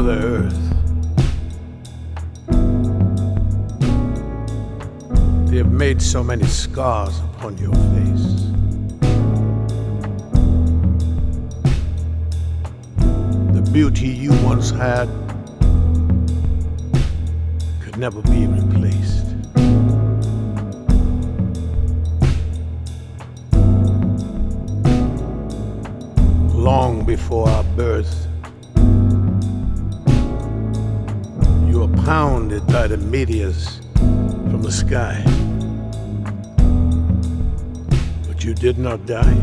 Mother Earth. They have made so many scars upon your face. The beauty you once had could never be replaced. Long before our birth, you were pounded by the meteors from the sky. But you did not die.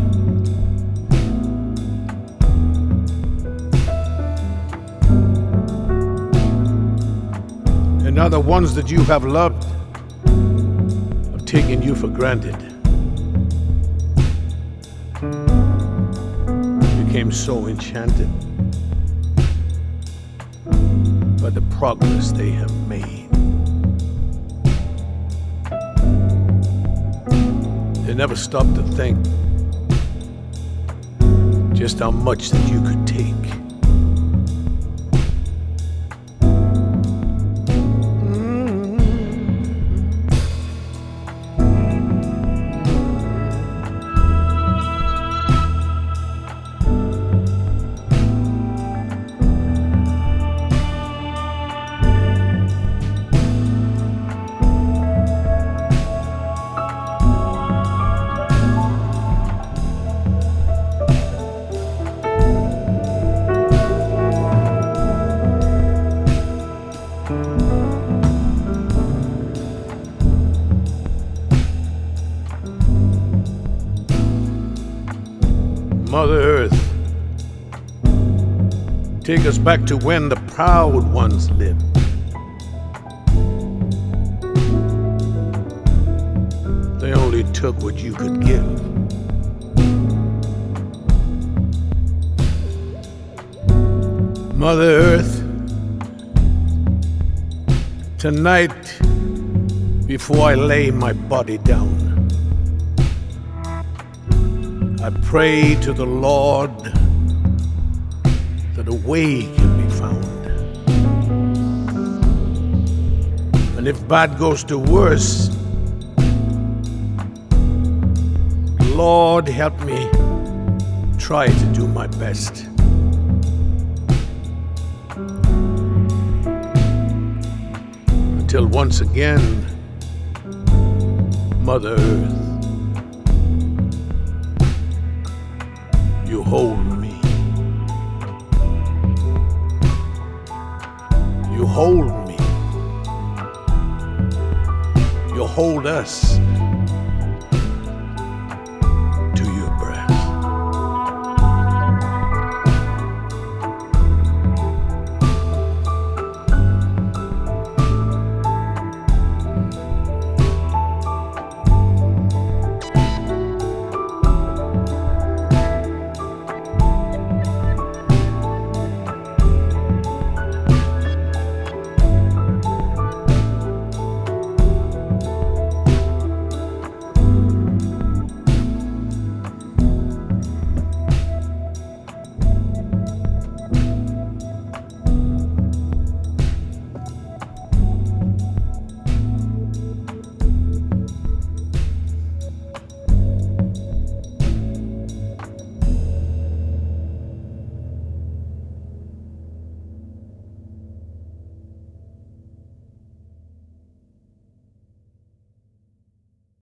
And now the ones that you have loved have taken you for granted. Became so enchanted by the progress they have made. They never stopped to think just how much that you could take. Mother Earth, take us back to when the proud ones lived. They only took what you could give. Mother Earth, tonight, before I lay my body down, I pray to the Lord that a way can be found. And if bad goes to worse, Lord, help me try to do my best. Until once again, Mother Earth, you hold me. You hold me. You hold us.